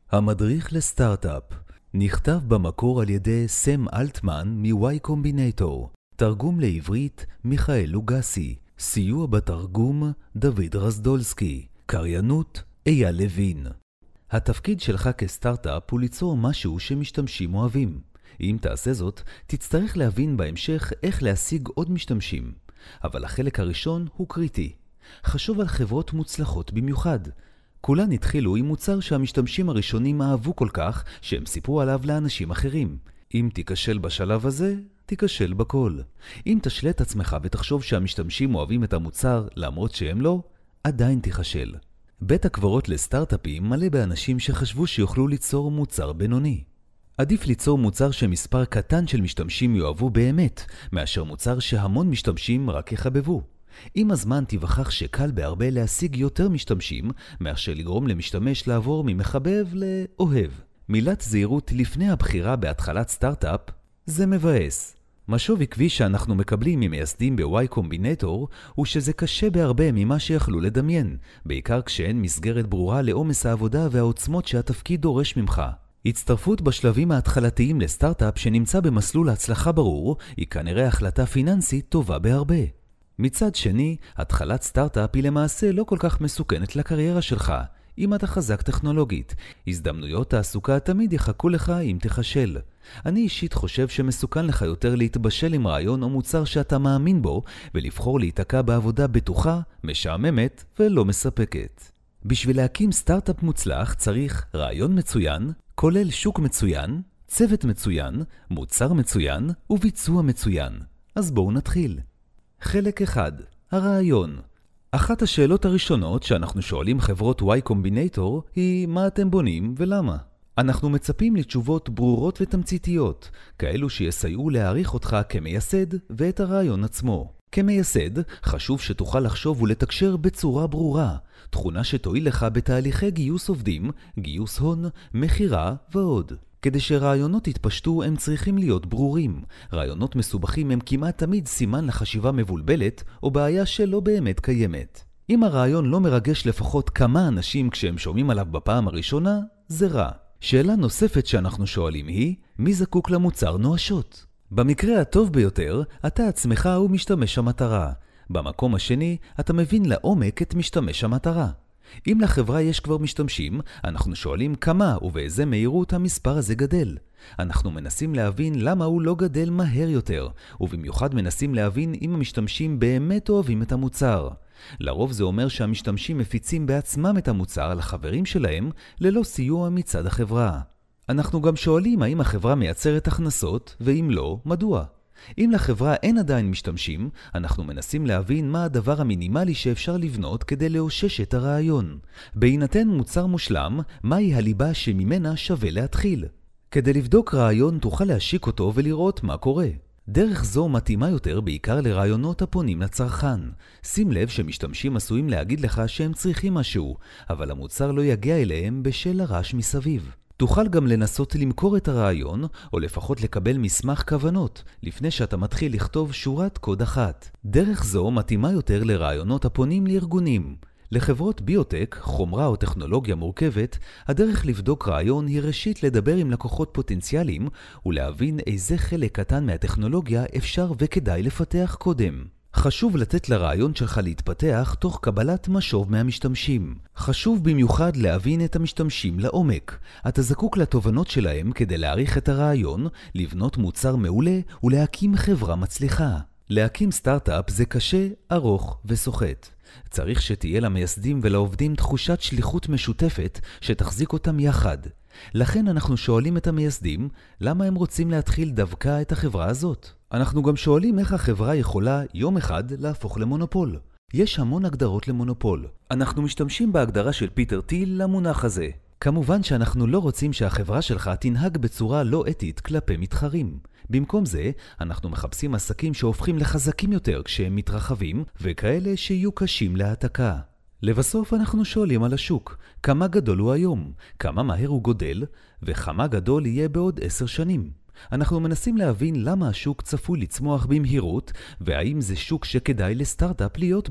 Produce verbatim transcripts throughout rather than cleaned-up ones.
המדריך לסטארט-אפ נכתב במקור על ידי סם אלטמן מ-Y Combinator, תרגום לעברית מיכאל לוגסי, סיוע בתרגום דוד רזדולסקי, קריינות אייל לוין. התפקיד שלך כסטארט-אפ הוא ליצור משהו שמשתמשים אוהבים. אם תעשה זאת, תצטרך להבין בהמשך איך להשיג עוד משתמשים. אבל החלק הראשון הוא קריטי. חשוב על חברות מוצלחות במיוחד. כולן התחילו עם מוצר שהמשתמשים הראשונים אהבו כל כך שהם סיפרו עליו לאנשים אחרים. אם תיכשל בשלב הזה, תיכשל בכל. אם תשלט עצמך ותחשוב שהמשתמשים אוהבים את המוצר למרות שהם לא, עדיין תיכשל. בית הקברות לסטארט-אפים מלא באנשים שחשבו שיוכלו ליצור מוצר בינוני. עדיף ליצור מוצר שמספר קטן של משתמשים יאהבו באמת, מאשר מוצר שהמון משתמשים רק יחבבו. עם הזמן תיווכח שקל בהרבה להשיג יותר משתמשים, מאשר לגרום למשתמש לעבור ממחבב לאוהב. מילת זהירות לפני הבחירה בהתחלת סטארט-אפ, זה מבאס. משוב עקבי שאנחנו מקבלים ממייסדים ב-Y Combinator הוא שזה קשה בהרבה ממה שיכלו לדמיין, בעיקר כשאין מסגרת ברורה לעומס העבודה והעוצמות שהתפקיד דורש ממך. הצטרפות בשלבים ההתחלתיים לסטארט-אפ שנמצא במסלול הצלחה ברור היא כנראה החלטה פיננסית טובה בהרבה. מצד שני, התחלת סטארט-אפ היא למעשה לא כל כך מסוכנת לקריירה שלך. אם אתה חזק טכנולוגית, הזדמנויות תעסוקה תמיד יחכו לך אם תחשל. אני אישית חושב שמסוכן לך יותר להתבשל עם רעיון או מוצר שאתה מאמין בו, ולבחור להתעקע בעבודה בטוחה, משעממת ולא מספקת. בשביל להקים סטארט-אפ מוצלח צריך רעיון מצוין, כולל שוק מצוין, צוות מצוין, מוצר מצוין וביצוע מצוין. אז בואו נתחיל. חלק אחד, הרעיון. אחת השאלות הראשונות שאנחנו שואלים חברות Y Combinator היא מה אתם בונים ולמה. אנחנו מצפים לתשובות ברורות ותמציתיות, כאלו שיסייעו להעריך אותך כמייסד ואת הרעיון עצמו. כמייסד, חשוב שתוכל לחשוב ולתקשר בצורה ברורה, תכונה שתועיל לך בתהליכי גיוס עובדים, גיוס הון, מחירה ועוד. כדי שרעיונות יתפשטו הם צריכים להיות ברורים. רעיונות מסובכים הם כמעט תמיד סימן לחשיבה מבולבלת או בעיה שלא באמת קיימת. אם הרעיון לא מרגש לפחות כמה אנשים כשהם שומעים עליו בפעם הראשונה, זה רע. שאלה נוספת שאנחנו שואלים היא, מי זקוק למוצר נואשות? במקרה הטוב ביותר, אתה עצמך הוא משתמש המטרה. במקום השני, אתה מבין לעומק את משתמש המטרה. אם לחברה יש כבר משתמשים, אנחנו שואלים כמה ובאיזה מהירות המספר הזה גדל. אנחנו מנסים להבין למה הוא לא גדל מהר יותר, ובמיוחד מנסים להבין אם המשתמשים באמת אוהבים את המוצר. לרוב זה אומר שהמשתמשים מפיצים בעצמם את המוצר לחברים שלהם ללא סיוע מצד החברה. אנחנו גם שואלים האם החברה מייצרת הכנסות, ואם לא, מדוע. אם לחברה אין עדיין משתמשים, אנחנו מנסים להבין מה הדבר המינימלי שאפשר לבנות כדי לאושש את הרעיון. בהינתן מוצר מושלם, מהי הליבה שממנה שווה להתחיל. כדי לבדוק רעיון תוכל להשיק אותו ולראות מה קורה. דרך זו מתאימה יותר בעיקר לרעיונות הפונים לצרכן. שים לב שמשתמשים עשויים להגיד לך שהם צריכים משהו, אבל המוצר לא יגיע אליהם בשל הרעש מסביב. תוכל גם לנסות למכור את הרעיון, או לפחות לקבל מסמך כוונות, לפני שאתה מתחיל לכתוב שורת קוד אחת. דרך זו מתאימה יותר לרעיונות הפונים לארגונים. לחברות ביוטק, חומרה או טכנולוגיה מורכבת, הדרך לבדוק רעיון היא ראשית לדבר עם לקוחות פוטנציאליים, ולהבין איזה חלק קטן מהטכנולוגיה אפשר וכדאי לפתח קודם. חשוב לתת לרעיון שלך להתפתח תוך קבלת משוב מהמשתמשים. חשוב במיוחד להבין את המשתמשים לעומק. אתה זקוק לתובנות שלהם כדי להעריך את הרעיון, לבנות מוצר מעולה ולהקים חברה מצליחה. להקים סטארט-אפ זה קשה, ארוך וסוחט. צריך שתהיה למייסדים ולעובדים תחושת שליחות משותפת שתחזיק אותם יחד. לכן אנחנו שואלים את המייסדים למה הם רוצים להתחיל דווקא את החברה הזאת. אנחנו גם שואלים איך החברה יכולה יום אחד להפוך למונופול. יש המון הגדרות למונופול. אנחנו משתמשים בהגדרה של פיטר טיל למונח הזה. כמובן שאנחנו לא רוצים שהחברה שלך תנהג בצורה לא אתית כלפי מתחרים. במקום זה, אנחנו מחפשים עסקים שהופכים לחזקים יותר כשהם מתרחבים, וכאלה שיהיו קשים להעתקה. לבסוף אנחנו שואלים על השוק, כמה גדול הוא היום, כמה מהר הוא גודל, וכמה גדול יהיה בעוד עשר שנים. אנחנו מנסים להבין למה השוק צפוי לצמוח במהירות, והאם זה שוק שכדאי לסטארט-אפ להיות בו.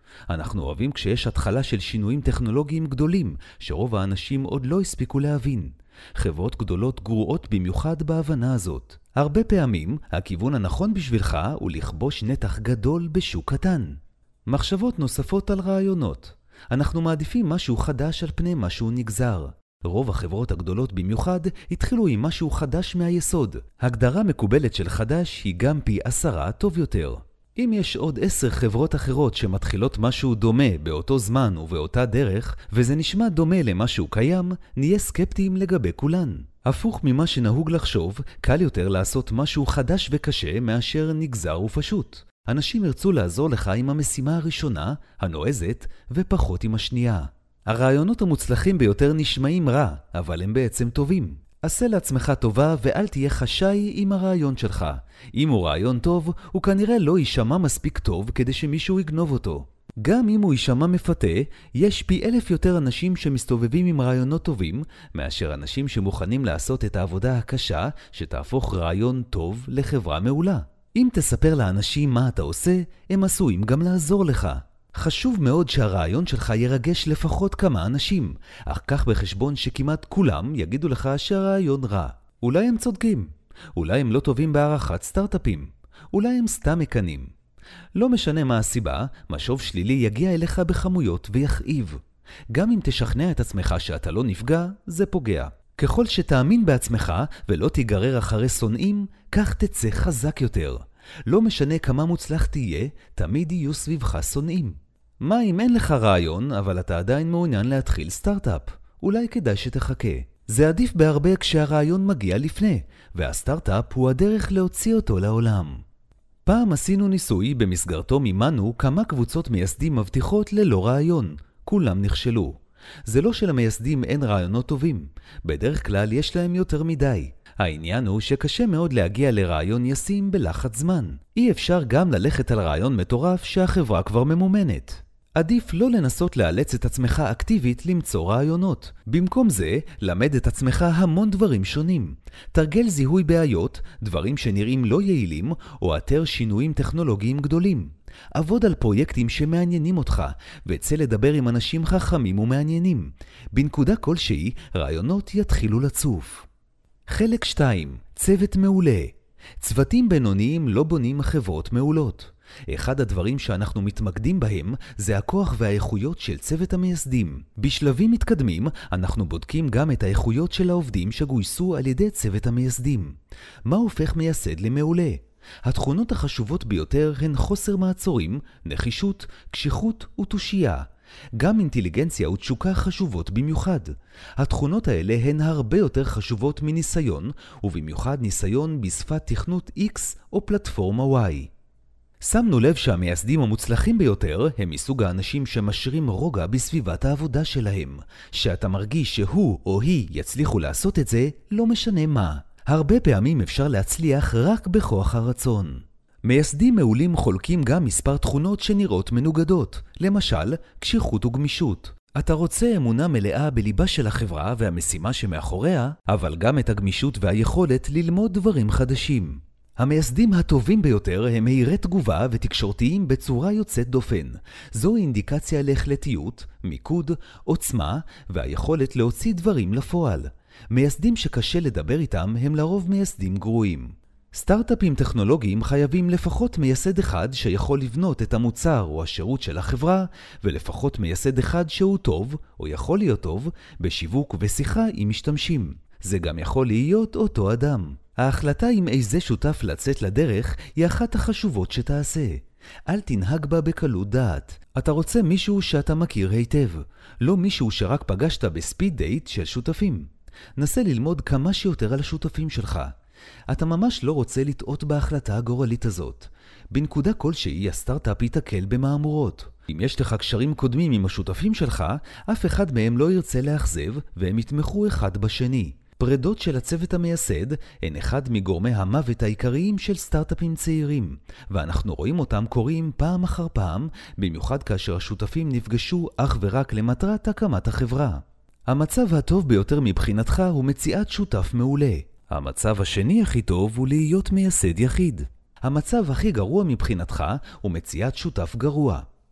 אנחנו אוהבים כשיש התחלה של שינויים טכנולוגיים גדולים, שרוב האנשים עוד לא הספיקו להבין. חברות גדולות גרועות במיוחד בהבנה הזאת. הרבה פעמים, הכיוון הנכון בשבילך הוא לכבוש נתח גדול בשוק קטן. מחשבות נוספות על רעיונות. אנחנו מעדיפים משהו חדש על פני משהו נגזר. רוב החברות הגדולות במיוחד התחילו עם משהו חדש מהיסוד. הגדרה מקובלת של חדש היא גם פי עשרה טוב יותר. אם יש עוד עשר חברות אחרות שמתחילות משהו דומה באותו זמן ובאותה דרך, וזה נשמע דומה למשהו קיים, נהיה סקפטיים לגבי כולן. הפוך ממה שנהוג לחשוב, קל יותר לעשות משהו חדש וקשה מאשר נגזר ופשוט. אנשים ירצו לעזור לך עם המשימה הראשונה, הנועזת, ופחות עם השנייה. הרעיונות המוצלחים ביותר נשמעים רע, אבל הם בעצם טובים. עשה לעצמך טובה ואל תהיה חשאי עם הרעיון שלך. אם הוא רעיון טוב, הוא כנראה לא יישמע מספיק טוב כדי שמישהו יגנוב אותו. גם אם הוא יישמע מפתה, יש פי אלף יותר אנשים שמסתובבים עם רעיונות טובים, מאשר אנשים שמוכנים לעשות את העבודה הקשה שתהפוך רעיון טוב לחברה מעולה. אם תספר לאנשים מה אתה עושה, הם עשויים גם לעזור לך. חשוב מאוד שהרעיון שלך ירגש לפחות כמה אנשים, אך כך בחשבון שכמעט כולם יגידו לך שהרעיון רע. אולי הם צודקים, אולי הם לא טובים בערכת סטארט-אפים, אולי הם סתם מקנים. לא משנה מה הסיבה, משוב שלילי יגיע אליך בחמויות ויכאיב. גם אם תשכנע את עצמך שאתה לא נפגע, זה פוגע. ככל שתאמין בעצמך ולא תיגרר אחרי שונאים, כך תצא חזק יותר. לא משנה כמה מוצלח תהיה, תמיד יהיו סביבך שונאים. מה אם אין לך רעיון, אבל אתה עדיין מעוניין להתחיל סטארט-אפ? אולי כדאי שתחכה. זה עדיף בהרבה כשהרעיון מגיע לפני, והסטארט-אפ הוא הדרך להוציא אותו לעולם. פעם עשינו ניסוי במסגרתו מימנו כמה קבוצות מייסדים מבטיחות ללא רעיון. כולם נכשלו. זה לא שלמייסדים אין רעיונות טובים. בדרך כלל יש להם יותר מדי. העניין הוא שקשה מאוד להגיע לרעיון ישים בלחץ זמן. אי אפשר גם ללכת על רעיון מטורף שהחברה כבר ממומנת. עדיף לא לנסות לאלץ את עצמך אקטיבית למצוא רעיונות. במקום זה, למד את עצמך המון דברים שונים. תרגל זיהוי בעיות, דברים שנראים לא יעילים, או אתר שינויים טכנולוגיים גדולים. עבוד על פרויקטים שמעניינים אותך, וצא לדבר עם אנשים חכמים ומעניינים. בנקודה כלשהי, רעיונות יתחילו לצוף. חלק שתיים. צוות מעולה. צוותים בינוניים לא בונים חברות מעולות. אחד הדברים שאנחנו מתמקדים בהם זה הכוח והאיכויות של צוות המייסדים. בשלבים מתקדמים אנחנו בודקים גם את האיכויות של העובדים שגויסו על ידי צוות המייסדים. מה הופך מייסד למעולה? התכונות החשובות ביותר הן חוסר מעצורים, נחישות, קשיחות ותושייה. גם אינטליגנציה ותשוקה חשובות במיוחד. התכונות האלה הן הרבה יותר חשובות מניסיון, ובמיוחד ניסיון בשפת תכנות X או פלטפורמה Y. שמנו לב שהמייסדים המוצלחים ביותר הם מסוג האנשים שמשרים רוגע בסביבת העבודה שלהם. שאתה מרגיש שהוא או היא יצליחו לעשות את זה, לא משנה מה. הרבה פעמים אפשר להצליח רק בכוח הרצון. מייסדים מעולים חולקים גם מספר תכונות שנראות מנוגדות, למשל, קשיחות וגמישות. אתה רוצה אמונה מלאה בליבה של החברה והמשימה שמאחוריה, אבל גם את הגמישות והיכולת ללמוד דברים חדשים. המייסדים הטובים ביותר הם מהירי תגובה ותקשורתיים בצורה יוצאת דופן. זו אינדיקציה להחלטיות, מיקוד, עוצמה והיכולת להוציא דברים לפועל. מייסדים שקשה לדבר איתם הם לרוב מייסדים גרועים. סטארט-אפים טכנולוגיים חייבים לפחות מייסד אחד שיכול לבנות את המוצר או השירות של החברה, ולפחות מייסד אחד שהוא טוב, או יכול להיות טוב, בשיווק ושיחה עם משתמשים. זה גם יכול להיות אותו אדם. ההחלטה עם איזה שותף לצאת לדרך היא אחת החשובות שתעשה. אל תנהג בה בקלות דעת. אתה רוצה מישהו שאתה מכיר היטב, לא מישהו שרק פגשת בספיד דייט של שותפים. נסה ללמוד כמה שיותר על השותפים שלך. אתה ממש לא רוצה לטעות בהחלטה הגורלית הזאת. בנקודה כלשהי הסטארט-אפ יתקל במאמורות. אם יש לך קשרים קודמים עם השותפים שלך, אף אחד מהם לא ירצה לאכזב והם יתמכו אחד בשני. פרדות של הצוות המייסד הן אחד מגורמי המוות העיקריים של סטארט-אפים צעירים, ואנחנו רואים אותם קורים פעם אחר פעם, במיוחד כאשר השותפים נפגשו אך ורק למטרת הקמת החברה. המצב הטוב ביותר מבחינתך הוא מציאת שותף מעולה. המצב השני הכי טוב הוא להיות מייסד יחיד. המצב הכי גרוע מבחינתך הוא מציאת שותף גרוע.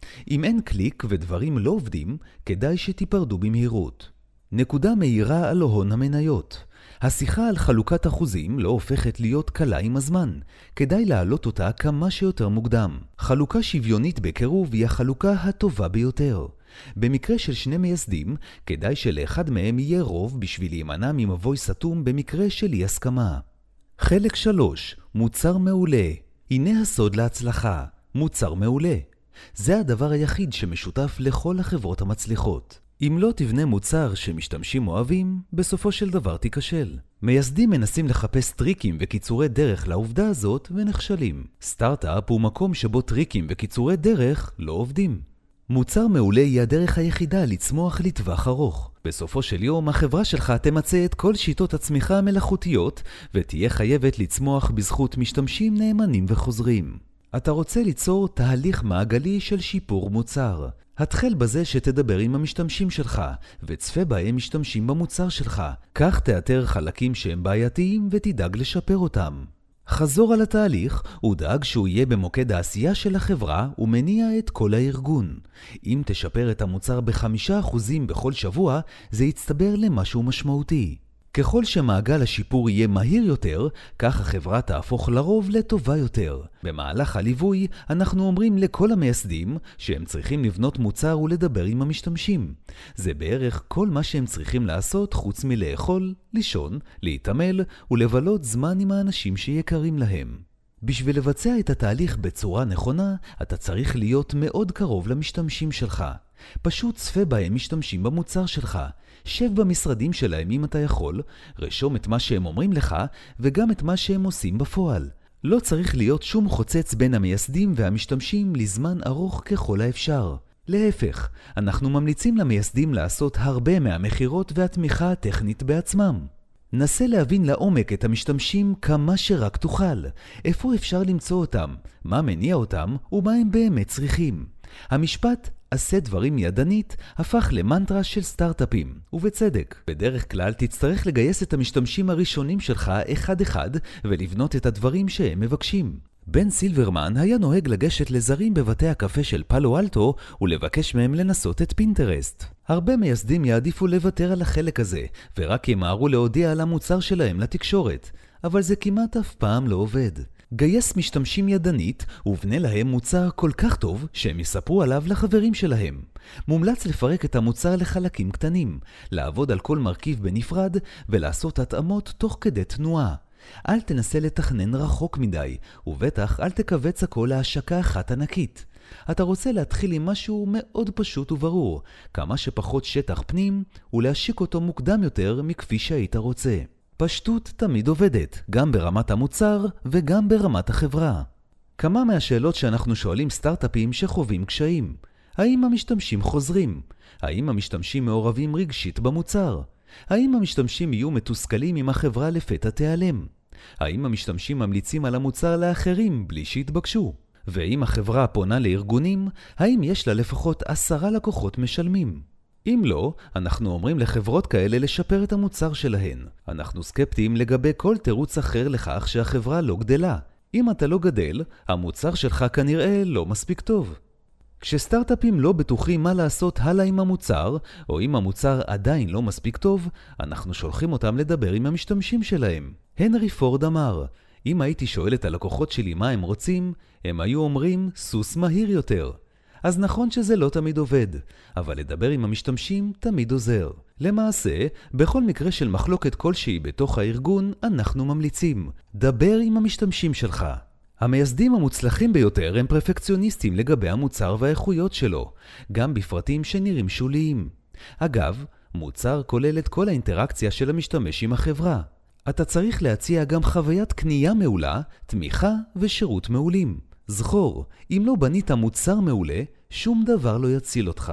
אם אין קליק ודברים לא עובדים, כדאי שתיפרדו במהירות. נקודה מהירה על הון המניות. השיחה על חלוקת אחוזים לא הופכת להיות קלה עם הזמן. כדאי להעלות אותה כמה שיותר מוקדם. חלוקה שוויונית בקירוב היא החלוקה הטובה ביותר. במקרה של שני מייסדים, כדאי שלאחד מהם יהיה רוב בשביל להימנע ממבוי סתום במקרה של אי הסכמה. חלק שלוש, מוצר מעולה. הנה הסוד להצלחה, מוצר מעולה. זה הדבר היחיד שמשותף לכל החברות המצליחות. אם לא תבנה מוצר שמשתמשים אוהבים, בסופו של דבר תיכשל. מייסדים מנסים לחפש טריקים וקיצורי דרך לעובדה הזאת ונכשלים. סטארט-אפ הוא מקום שבו טריקים וקיצורי דרך לא עובדים. מוצר מעולה היא הדרך היחידה לצמוח לטווח ארוך. בסופו של יום החברה שלך תמצא את כל שיטות הצמיחה המלאכותיות ותהיה חייבת לצמוח בזכות משתמשים נאמנים וחוזרים. אתה רוצה ליצור תהליך מעגלי של שיפור מוצר. התחל בזה שתדבר עם המשתמשים שלך וצפה בהם משתמשים במוצר שלך. כך תאתר חלקים שהם בעייתיים ותדאג לשפר אותם. חזור על התהליך ודאג שהוא יהיה במוקד העשייה של החברה ומניע את כל הארגון. אם תשפר את המוצר בחמישה אחוזים בכל שבוע, זה יצטבר למשהו משמעותי. ככל שמעגל השיפור יהיה מהיר יותר, כך החברה תהפוך לרוב לטובה יותר. במהלך הליווי, אנחנו אומרים לכל המייסדים שהם צריכים לבנות מוצר ולדבר עם המשתמשים. זה בערך כל מה שהם צריכים לעשות חוץ מלאכול, לישון, להתעמל ולבלות זמן עם האנשים שיקרים להם. בשביל לבצע את התהליך בצורה נכונה, אתה צריך להיות מאוד קרוב למשתמשים שלך. פשוט צפה בהם משתמשים במוצר שלך. שב במשרדים שלהם אם אתה יכול, רשום את מה שהם אומרים לך וגם את מה שהם עושים בפועל. לא צריך להיות שום חוצץ בין המייסדים והמשתמשים לזמן ארוך ככל האפשר. להפך, אנחנו ממליצים למייסדים לעשות הרבה מהמחירות והתמיכה הטכנית בעצמם. נסה להבין לעומק את המשתמשים כמה שרק תוכל. איפה אפשר למצוא אותם, מה מניע אותם ומה הם באמת צריכים. המשפט עשה דברים ידנית הפך למנטרה של סטארט-אפים, ובצדק. בדרך כלל תצטרך לגייס את המשתמשים הראשונים שלך אחד אחד ולבנות את הדברים שהם מבקשים. בן סילברמן היה נוהג לגשת לזרים בבתי הקפה של פאלו אלטו ולבקש מהם לנסות את פינטרסט. הרבה מייסדים יעדיפו לוותר על החלק הזה ורק ימהרו להודיע על המוצר שלהם לתקשורת, אבל זה כמעט אף פעם לא עובד. גייס משתמשים ידנית ובנה להם מוצר כל כך טוב שהם יספרו עליו לחברים שלהם. מומלץ לפרק את המוצר לחלקים קטנים, לעבוד על כל מרכיב בנפרד ולעשות התאמות תוך כדי תנועה. אל תנסה לתכנן רחוק מדי, ובטח אל תקבץ הכל להשקה אחת ענקית. אתה רוצה להתחיל עם משהו מאוד פשוט וברור, כמה שפחות שטח פנים, ולהשיק אותו מוקדם יותר מכפי שהיית רוצה. פשטות תמיד עובדת, גם ברמת המוצר וגם ברמת החברה. כמה מהשאלות שאנחנו שואלים סטארט-אפים שחווים קשיים. האם המשתמשים חוזרים? האם המשתמשים מעורבים רגשית במוצר? האם המשתמשים יהיו מתוסכלים אם החברה לפתע תיעלם? האם המשתמשים ממליצים על המוצר לאחרים בלי שהתבקשו? ואם החברה פונה לארגונים, האם יש לה לפחות עשרה לקוחות משלמים? אם לא, אנחנו אומרים לחברות כאלה לשפר את המוצר שלהן. אנחנו סקפטיים לגבי כל תירוץ אחר לכך שהחברה לא גדלה. אם אתה לא גדל, המוצר שלך כנראה לא מספיק טוב. כשסטארט-אפים לא בטוחים מה לעשות הלאה עם המוצר, או אם המוצר עדיין לא מספיק טוב, אנחנו שולחים אותם לדבר עם המשתמשים שלהם. הנרי פורד אמר, אם הייתי שואל את הלקוחות שלי מה הם רוצים, הם היו אומרים סוס מהיר יותר. אז נכון שזה לא תמיד עובד, אבל לדבר עם המשתמשים תמיד עוזר. למעשה, בכל מקרה של מחלוקת כלשהי בתוך הארגון, אנחנו ממליצים, דבר עם המשתמשים שלך. המייסדים המוצלחים ביותר הם פרפקציוניסטים לגבי המוצר והאיכויות שלו, גם בפרטים שנראים שוליים. אגב, מוצר כולל את כל האינטראקציה של המשתמש עם החברה. אתה צריך להציע גם חוויית קנייה מעולה, תמיכה ושירות מעולים. זכור, אם לא בנית מוצר מעולה, שום דבר לא יציל אותך.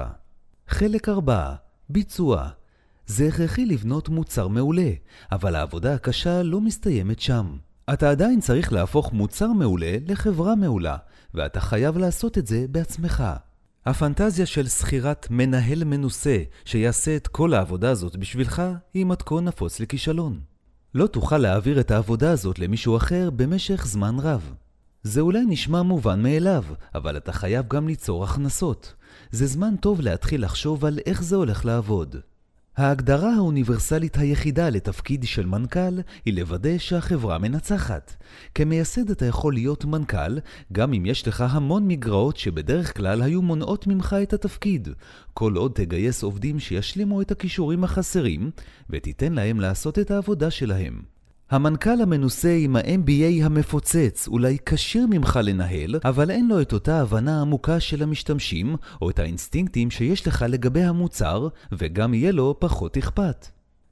חלק ארבע, ביצוע. זה הכרחי לבנות מוצר מעולה, אבל העבודה הקשה לא מסתיימת שם. אתה עדיין צריך להפוך מוצר מעולה לחברה מעולה, ואתה חייב לעשות את זה בעצמך. הפנטזיה של שכירת מנהל מנוסה שיעשה את כל העבודה הזאת בשבילך היא מתכון נפוץ לכישלון. לא תוכל להעביר את העבודה הזאת למישהו אחר במשך זמן רב. זה אולי נשמע מובן מאליו, אבל אתה חייב גם ליצור הכנסות. זה זמן טוב להתחיל לחשוב על איך זה הולך לעבוד. ההגדרה האוניברסלית היחידה לתפקיד של מנכ"ל היא לוודא שהחברה מנצחת. כמייסד אתה יכול להיות מנכ"ל, גם אם יש לך המון מגרעות שבדרך כלל היו מונעות ממך את התפקיד, כל עוד תגייס עובדים שישלימו את הכישורים החסרים, ותיתן להם לעשות את העבודה שלהם. המנכ"ל המנוסה עם ה-אם בי איי המפוצץ אולי קשיר ממך לנהל, אבל אין לו את אותה הבנה עמוקה של המשתמשים, או את האינסטינקטים שיש לך לגבי המוצר, וגם יהיה לו פחות אכפת.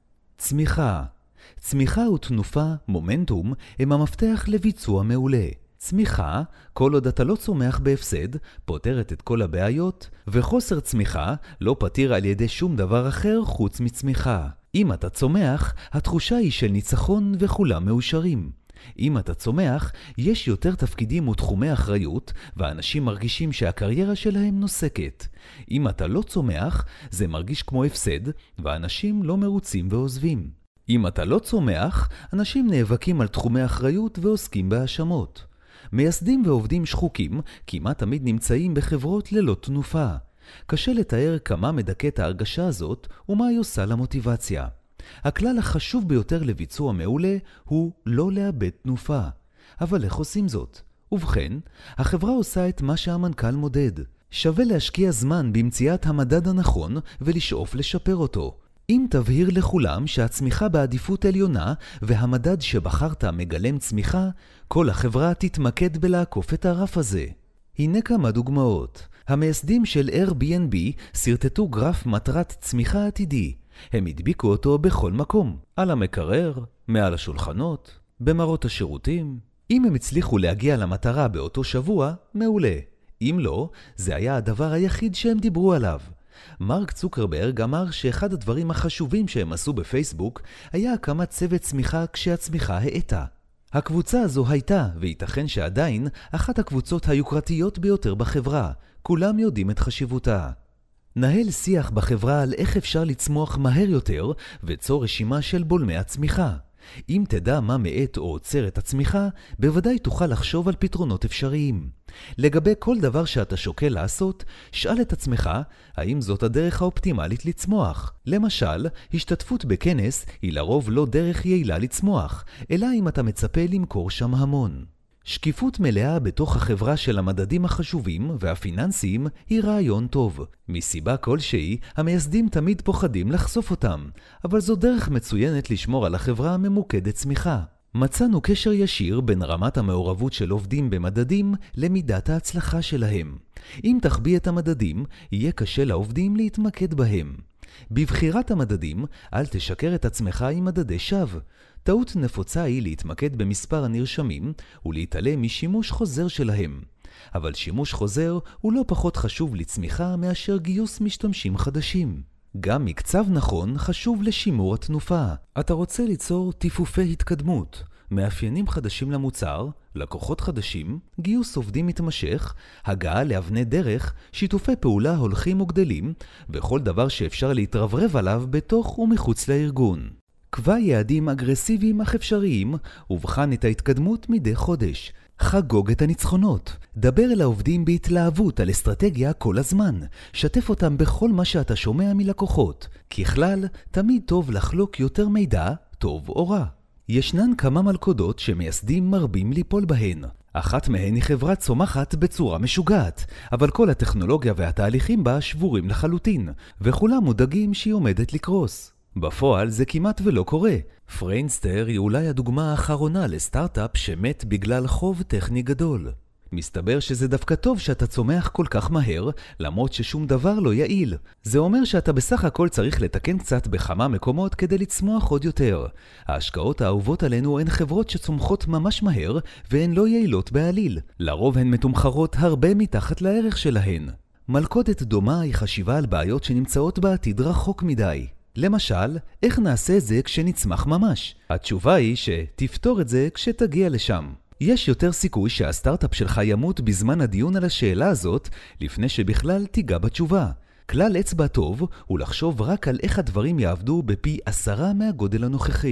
צמיחה. צמיחה ותנופה, מומנטום, הם המפתח לביצוע מעולה. צמיחה, כל עוד אתה לא צומח בהפסד, פותרת את כל הבעיות, וחוסר צמיחה לא פתיר על ידי שום דבר אחר חוץ מצמיחה. אם אתה צומח, התחושה היא של ניצחון וכולם מאושרים. אם אתה צומח, יש יותר תפקידים ותחומי אחריות, ואנשים מרגישים שהקריירה שלהם נוסקת. אם אתה לא צומח, זה מרגיש כמו הפסד, ואנשים לא מרוצים ועוזבים. אם אתה לא צומח, אנשים נאבקים על תחומי אחריות ועוסקים בהאשמות. מייסדים ועובדים שחוקים כמעט תמיד נמצאים בחברות ללא תנופה. קשה לתאר כמה מדכאת ההרגשה הזאת ומה היא עושה למוטיבציה. הכלל החשוב ביותר לביצוע מעולה הוא לא לאבד תנופה. אבל איך עושים זאת? ובכן, החברה עושה את מה שהמנכ"ל מודד. שווה להשקיע זמן במציאת המדד הנכון ולשאוף לשפר אותו. אם תבהיר לכולם שהצמיחה בעדיפות עליונה והמדד שבחרת מגלם צמיחה, כל החברה תתמקד בלעקוף את הרף הזה. הנה כמה דוגמאות. המייסדים של Airbnb סרטטו גרף מטרת צמיחה עתידי. הם הדביקו אותו בכל מקום, על המקרר, מעל השולחנות, במרות השירותים. אם הם הצליחו להגיע למטרה באותו שבוע, מעולה. אם לא, זה היה הדבר היחיד שהם דיברו עליו. מרק צוקרברג אמר שאחד הדברים החשובים שהם עשו בפייסבוק היה הקמת צוות צמיחה כשהצמיחה האטה. הקבוצה הזו הייתה, וייתכן שעדיין, אחת הקבוצות היוקרתיות ביותר בחברה. כולם יודעים את חשיבותה. נהל שיח בחברה על איך אפשר לצמוח מהר יותר, וצור רשימה של בולמי הצמיחה. אם תדע מה מאט או עוצר את הצמיחה, בוודאי תוכל לחשוב על פתרונות אפשריים. לגבי כל דבר שאתה שוקל לעשות, שאל את עצמך, האם זאת הדרך האופטימלית לצמוח? למשל, השתתפות בכנס היא לרוב לא דרך יעילה לצמוח, אלא אם אתה מצפה למכור שם המון. שקיפות מלאה בתוך החברה של המדדים החשובים והפיננסיים היא רעיון טוב. מסיבה כלשהי, המייסדים תמיד פוחדים לחשוף אותם, אבל זו דרך מצוינת לשמור על החברה ממוקדת צמיחה. מצאנו קשר ישיר בין רמת המעורבות של עובדים במדדים למידת ההצלחה שלהם. אם תחביא את המדדים, יהיה קשה לעובדים להתמקד בהם. בבחירת המדדים, אל תשקר את עצמך עם מדדי שווא. טעות נפוצה היא להתמקד במספר הנרשמים ולהתעלם משימוש חוזר שלהם. אבל שימוש חוזר הוא לא פחות חשוב לצמיחה מאשר גיוס משתמשים חדשים. גם מקצב נכון חשוב לשימור התנופה. אתה רוצה ליצור טיפופי התקדמות, מאפיינים חדשים למוצר, לקוחות חדשים, גיוס עובדים מתמשך, הגעה לאבני דרך, שיתופי פעולה הולכים וגדלים, וכל דבר שאפשר להתרברב עליו בתוך ומחוץ לארגון. קבע יעדים אגרסיביים אך אפשריים, ובחן את ההתקדמות מדי חודש. חגוג את הניצחונות. דבר אל העובדים בהתלהבות על אסטרטגיה כל הזמן. שתף אותם בכל מה שאתה שומע מלקוחות. ככלל, תמיד טוב לחלוק יותר מידע, טוב או רע. ישנן כמה מלכודות שמייסדים מרבים ליפול בהן. אחת מהן היא חברה צומחת בצורה משוגעת, אבל כל הטכנולוגיה והתהליכים בה שבורים לחלוטין, וכולם מודאגים שהיא עומדת לקרוס. בפועל זה כמעט ולא קורה. פריינסטר היא אולי הדוגמה האחרונה לסטארט-אפ שמת בגלל חוב טכני גדול. מסתבר שזה דווקא טוב שאתה צומח כל כך מהר, למרות ששום דבר לא יעיל. זה אומר שאתה בסך הכל צריך לתקן קצת בכמה מקומות כדי לצמוח עוד יותר. ההשקעות האהובות עלינו הן חברות שצומחות ממש מהר, והן לא יעילות בעליל. לרוב הן מתומחרות הרבה מתחת לערך שלהן. מלכודת דומה היא חשיבה על בעיות שנמצאות בעתיד רחוק מדי. למשל, איך נעשה את זה כשנצמח ממש? התשובה היא שתפתור את זה כשתגיע לשם. יש יותר סיכוי שהסטארט-אפ שלך ימות בזמן הדיון על השאלה הזאת, לפני שבכלל תיגע בתשובה. כלל אצבע טוב הוא לחשוב רק על איך הדברים יעבדו בפי עשרה מהגודל הנוכחי.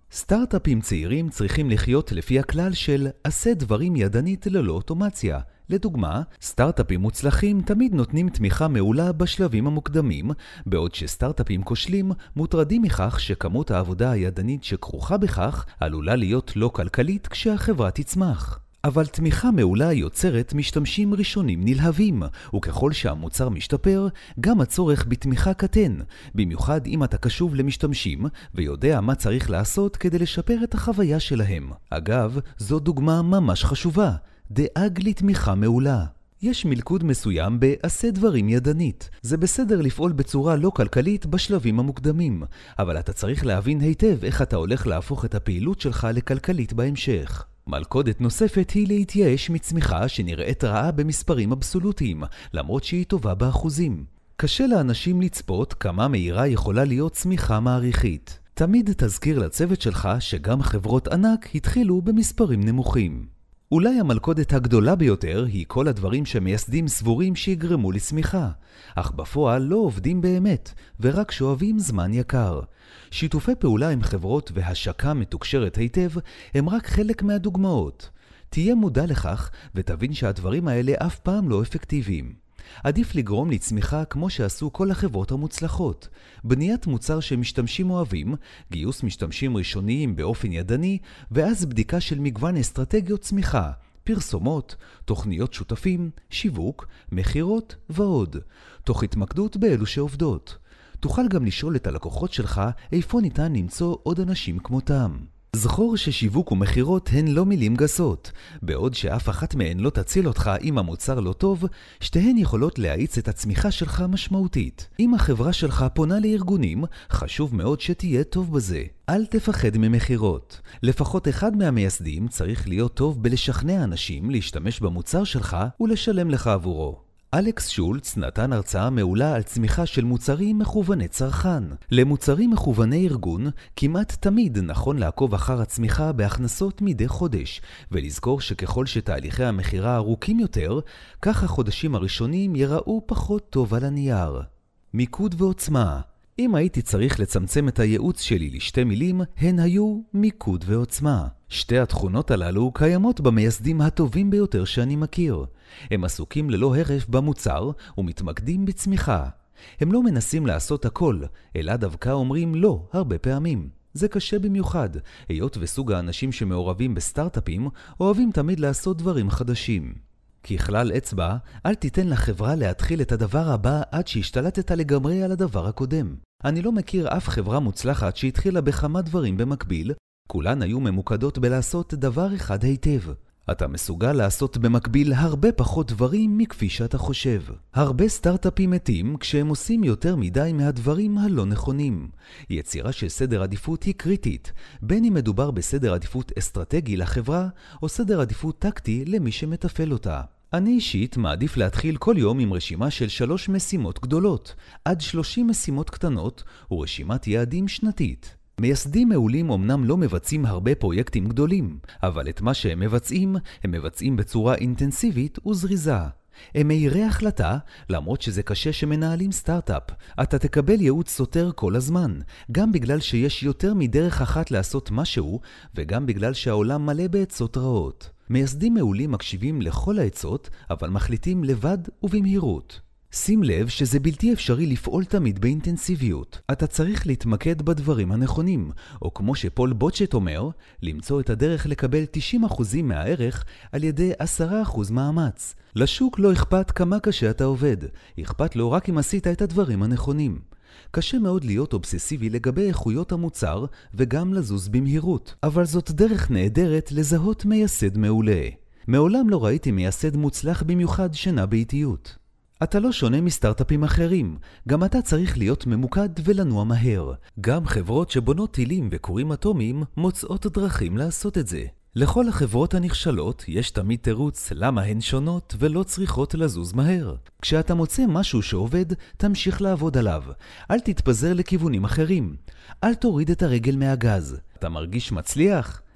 סטארט-אפים צעירים צריכים לחיות לפי הכלל של עשה דברים ידנית ללא אוטומציה. לדוגמה, סטארט-אפים מוצלחים תמיד נותנים תמיכה מעולה בשלבים המוקדמים, בעוד שסטארט-אפים כושלים מוטרדים מכך שכמות העבודה הידנית שכרוכה בכך עלולה להיות לא כלכלית כשהחברה תצמח. אבל תמיכה מעולה יוצרת משתמשים ראשונים נלהבים, וככל שהמוצר משתפר, גם הצורך בתמיכה קטן, במיוחד אם אתה קשוב למשתמשים ויודע מה צריך לעשות כדי לשפר את החוויה שלהם. אגב, זו דוגמה ממש חשובה. דאג לתמיכה מעולה. יש מלכוד מסוים בעשה דברים ידנית. זה בסדר לפעול בצורה לא כלכלית בשלבים המוקדמים, אבל אתה צריך להבין היטב איך אתה הולך להפוך את הפעילות שלך לכלכלית בהמשך. מלכודת נוספת היא להתייאש מצמיחה שנראית רעה במספרים אבסולוטיים, למרות שהיא טובה באחוזים. קשה לאנשים לצפות כמה מהירה יכולה להיות צמיחה מעריכית. תמיד תזכיר לצוות שלך שגם חברות ענק התחילו במספרים נמוכים. אולי המלכודת הגדולה ביותר היא כל הדברים שמייסדים סבורים שיגרמו לצמיחה, אך בפועל לא עובדים באמת, ורק שואבים זמן יקר. שיתופי פעולה עם חברות והשקה מתוקשרת היטב הם רק חלק מהדוגמאות. תהיה מודע לכך ותבין שהדברים האלה אף פעם לא אפקטיביים. עדיף לגרום לצמיחה כמו שעשו כל החברות המוצלחות. בניית מוצר שמשתמשים אוהבים, גיוס משתמשים ראשוניים באופן ידני, ואז בדיקה של מגוון אסטרטגיות צמיחה, פרסומות, תוכניות שותפים, שיווק, מחירות ועוד, תוך התמקדות באלו שעובדות. תוכל גם לשאול את הלקוחות שלך איפה ניתן למצוא עוד אנשים כמותם. זכור ששיווק ומחירות הן לא מילים גסות, בעוד שאף אחת מהן לא תציל אותך אם המוצר לא טוב, שתיהן יכולות להאיץ את הצמיחה שלך משמעותית. אם החברה שלך פונה לארגונים, חשוב מאוד שתהיה טוב בזה. אל תפחד ממחירות. לפחות אחד מהמייסדים צריך להיות טוב בלשכנע אנשים להשתמש במוצר שלך ולשלם לך עבורו. אלכס שולץ נתן הרצאה מעולה על צמיחה של מוצרים מכווני צרכן. למוצרים מכווני ארגון, כמעט תמיד נכון לעקוב אחר הצמיחה בהכנסות מדי חודש, ולזכור שככל שתהליכי המחירה ארוכים יותר, כך החודשים הראשונים יראו פחות טוב על הנייר. מיקוד ועוצמה. אם הייתי צריך לצמצם את הייעוץ שלי לשתי מילים, הן היו מיקוד ועוצמה. שתי התכונות הללו קיימות במייסדים הטובים ביותר שאני מכיר. הם עסוקים ללא הרף במוצר ומתמקדים בצמיחה. הם לא מנסים לעשות הכל, אלא דווקא אומרים לא הרבה פעמים. זה קשה במיוחד, היות וסוג האנשים שמעורבים בסטארט-אפים אוהבים תמיד לעשות דברים חדשים. ככלל אצבע, אל תיתן לחברה להתחיל את הדבר הבא עד שהשתלטת לגמרי על הדבר הקודם. אני לא מכיר אף חברה מוצלחת שהתחילה בכמה דברים במקביל, כולן היו ממוקדות בלעשות דבר אחד היטב. אתה מסוגל לעשות במקביל הרבה פחות דברים מכפי שאתה חושב. הרבה סטארט-אפים מתים כשהם עושים יותר מדי מהדברים הלא נכונים. יצירה של סדר עדיפות היא קריטית, בין אם מדובר בסדר עדיפות אסטרטגי לחברה, או סדר עדיפות טקטי למי שמטפל אותה. אני אישית מעדיף להתחיל כל יום עם רשימה של שלוש משימות גדולות, עד שלושים משימות קטנות, ורשימת יעדים שנתית. מייסדים מעולים אמנם לא מבצעים הרבה פרויקטים גדולים, אבל את מה שהם מבצעים, הם מבצעים בצורה אינטנסיבית וזריזה. הם מהירי החלטה, למרות שזה קשה שמנהלים סטארט-אפ. אתה תקבל ייעוץ סותר כל הזמן, גם בגלל שיש יותר מדרך אחת לעשות משהו, וגם בגלל שהעולם מלא בעצות רעות. מייסדים מעולים מקשיבים לכל העצות, אבל מחליטים לבד ובמהירות. שים לב שזה בלתי אפשרי לפעול תמיד באינטנסיביות. אתה צריך להתמקד בדברים הנכונים, או כמו שפול בוצ'ט אומר, למצוא את הדרך לקבל תשעים אחוז מהערך על ידי עשרה אחוז מאמץ. לשוק לא אכפת כמה קשה אתה עובד, אכפת לו רק אם עשית את הדברים הנכונים. קשה מאוד להיות אובססיבי לגבי איכויות המוצר וגם לזוז במהירות, אבל זאת דרך נהדרת לזהות מייסד מעולה. מעולם לא ראיתי מייסד מוצלח במיוחד שנה באיטיות. אתה לא שונה מסטארט-אפים אחרים, גם אתה צריך להיות ממוקד ולנוע מהר. גם חברות שבונות טילים וכורים אטומיים מוצאות דרכים לעשות את זה. לכל החברות הנכשלות יש תמיד תירוץ למה הן שונות ולא צריכות לזוז מהר. כשאתה מוצא משהו שעובד, תמשיך לעבוד עליו. אל תתפזר לכיוונים אחרים. אל תוריד את הרגל מהגז. אתה מרגיש מצליח?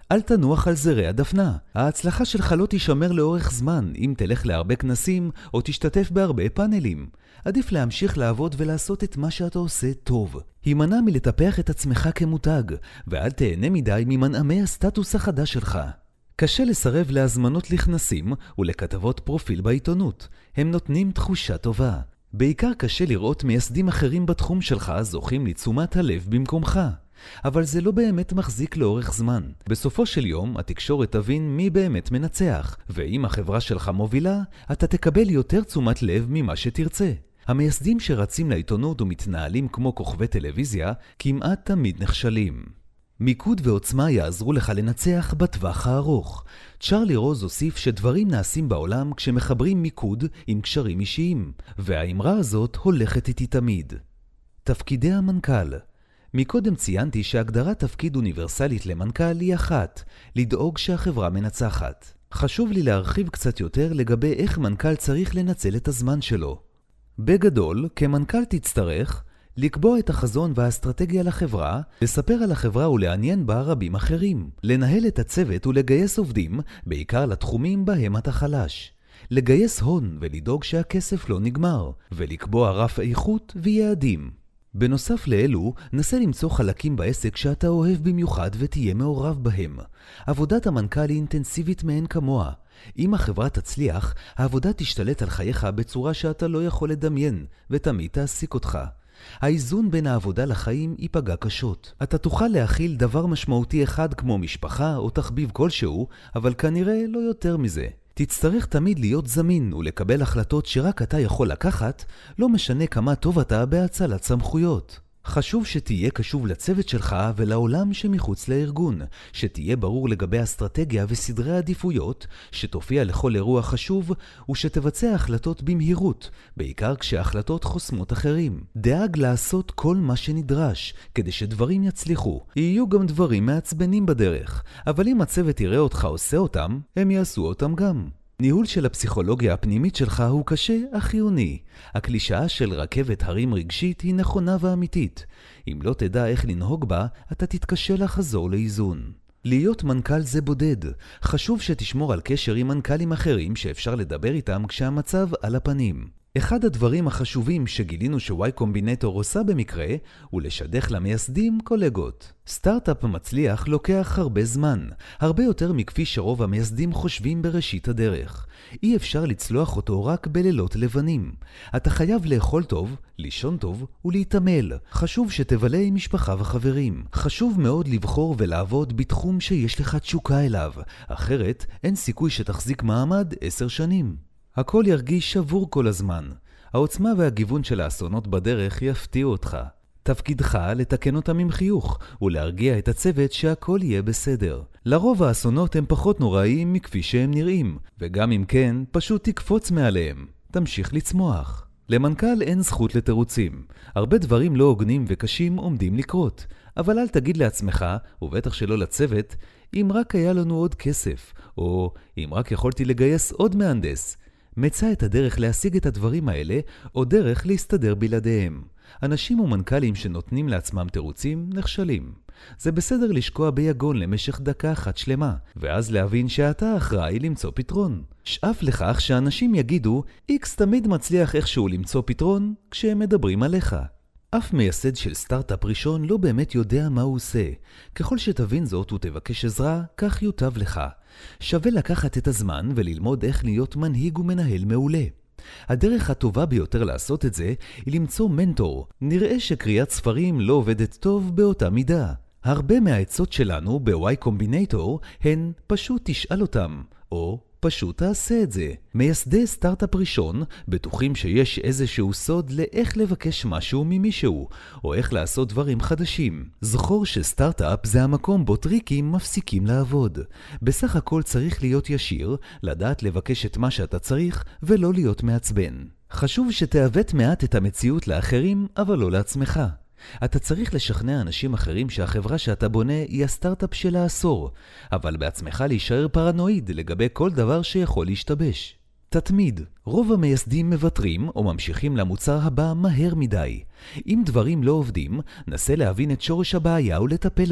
אל תנוח על זרי הדפנה. ההצלחה שלך לא תישמר לאורך זמן אם תלך להרבה כנסים או תשתתף בהרבה פאנלים. עדיף להמשיך לעבוד ולעשות את מה שאתה עושה טוב. הימנע מלטפח את עצמך כמותג, ואל תהנה מדי ממנעמי הסטטוס החדש שלך. קשה לסרב להזמנות לכנסים ולכתבות פרופיל בעיתונות. הם נותנים תחושה טובה. בעיקר קשה לראות מייסדים אחרים בתחום שלך זוכים לתשומת הלב במקומך. אבל זה לא באמת מחזיק לאורך זמן. בסופו של יום התקשורת תבין מי באמת מנצח, ואם החברה שלך מובילה, אתה תקבל יותר תשומת לב ממה שתרצה. המייסדים שרצים לעיתונות ומתנהלים כמו כוכבי טלוויזיה, כמעט תמיד נכשלים. מיקוד ועוצמה יעזרו לך לנצח בטווח הארוך. צ'רלי רוז הוסיף שדברים נעשים בעולם כשמחברים מיקוד עם קשרים אישיים, והאמרה הזאת הולכת איתי תמיד. תפקידי המנכ"ל. מקודם ציינתי שהגדרת תפקיד אוניברסלית למנכ"ל היא אחת, לדאוג שהחברה מנצחת. חשוב לי להרחיב קצת יותר לגבי איך מנכ"ל צריך לנצל את הזמן שלו. בגדול, כמנכ"ל תצטרך לקבוע את החזון והאסטרטגיה לחברה, לספר על החברה ולעניין בה רבים אחרים, לנהל את הצוות ולגייס עובדים, בעיקר לתחומים בהם אתה חלש, לגייס הון ולדאוג שהכסף לא נגמר, ולקבוע רף איכות ויעדים. בנוסף לאלו, נסה למצוא חלקים בעסק שאתה אוהב במיוחד ותהיה מעורב בהם. עבודת המנכ"ל היא אינטנסיבית מעין כמוה. אם החברה תצליח, העבודה תשתלט על חייך בצורה שאתה לא יכול לדמיין, ותמיד תעסיק אותך. האיזון בין העבודה לחיים ייפגע קשות. אתה תוכל להכיל דבר משמעותי אחד כמו משפחה או תחביב כלשהו, אבל כנראה לא יותר מזה. תצטרך תמיד להיות זמין ולקבל החלטות שרק אתה יכול לקחת, לא משנה כמה טוב אתה בהצלת סמכויות. חשוב שתהיה קשוב לצוות שלך ולעולם שמחוץ לארגון, שתהיה ברור לגבי אסטרטגיה וסדרי עדיפויות, שתופיע לכל אירוע חשוב ושתבצע החלטות במהירות, בעיקר כשההחלטות חוסמות אחרים. דאג לעשות כל מה שנדרש כדי שדברים יצליחו. יהיו גם דברים מעצבנים בדרך, אבל אם הצוות יראה אותך עושה אותם, הם יעשו אותם גם. ניהול של הפסיכולוגיה הפנימית שלך הוא קשה אך חיוני. הקלישאה של רכבת הרים רגשית היא נכונה ואמיתית. אם לא תדע איך לנהוג בה, אתה תתקשה לחזור לאיזון. להיות מנכ"ל זה בודד. חשוב שתשמור על קשר עם מנכ"לים אחרים שאפשר לדבר איתם כשהמצב על הפנים. אחד הדברים החשובים שגילינו שוואי קומבינטור עושה במקרה הוא לשדך למייסדים קולגות. סטארט-אפ מצליח לוקח הרבה זמן, הרבה יותר מכפי שרוב המייסדים חושבים בראשית הדרך. אי אפשר לצלוח אותו רק בלילות לבנים. אתה חייב לאכול טוב, לישון טוב ולהתעמל. חשוב שתבלה עם משפחה וחברים. חשוב מאוד לבחור ולעבוד בתחום שיש לך תשוקה אליו, אחרת אין סיכוי שתחזיק מעמד עשר שנים. הכל ירגיש שבור כל הזמן. העוצמה והגיוון של האסונות בדרך יפתיעו אותך. תפקידך לתקן אותם עם חיוך ולהרגיע את הצוות שהכל יהיה בסדר. לרוב האסונות הם פחות נוראיים מכפי שהם נראים, וגם אם כן, פשוט תקפוץ מעליהם. תמשיך לצמוח. למנכ"ל אין זכות לתירוצים. הרבה דברים לא הוגנים וקשים עומדים לקרות. אבל אל תגיד לעצמך, ובטח שלא לצוות, אם רק היה לנו עוד כסף, או אם רק יכולתי לגייס עוד מהנדס. מצא את הדרך להשיג את הדברים האלה, או דרך להסתדר בלעדיהם. אנשים ומנכ"לים שנותנים לעצמם תירוצים נכשלים. זה בסדר לשקוע ביגון למשך דקה אחת שלמה, ואז להבין שאתה אחראי למצוא פתרון. שאף לכך שאנשים יגידו, X תמיד מצליח איכשהו למצוא פתרון כשהם מדברים עליך. אף מייסד של סטארט-אפ ראשון לא באמת יודע מה הוא עושה. ככל שתבין זאת ותבקש עזרה, כך יוטב לך. שווה לקחת את הזמן וללמוד איך להיות מנהיג ומנהל מעולה. הדרך הטובה ביותר לעשות את זה היא למצוא מנטור. נראה שקריאת ספרים לא עובדת טוב באותה מידה. הרבה מהעצות שלנו בוואי קומבינטור הן פשוט תשאל אותם, או פשוט תעשה את זה. מייסדי סטארט-אפ ראשון בטוחים שיש איזשהו סוד לאיך לבקש משהו ממישהו, או איך לעשות דברים חדשים. זכור שסטארט-אפ זה המקום בו טריקים מפסיקים לעבוד. בסך הכל צריך להיות ישיר, לדעת לבקש את מה שאתה צריך ולא להיות מעצבן. חשוב שתעוות מעט את המציאות לאחרים, אבל לא לעצמך. אתה צריך לשכנע אנשים אחרים שהחברה שאתה בונה היא הסטארט-אפ של העשור, אבל בעצמך להישאר פרנואיד לגבי כל דבר שיכול להשתבש. תתמיד, רוב המייסדים מבטרים או ממשיכים למוצר הבא מהר מדי. אם דברים לא עובדים, נסה להבין את שורש הבעיה ולטפל בה.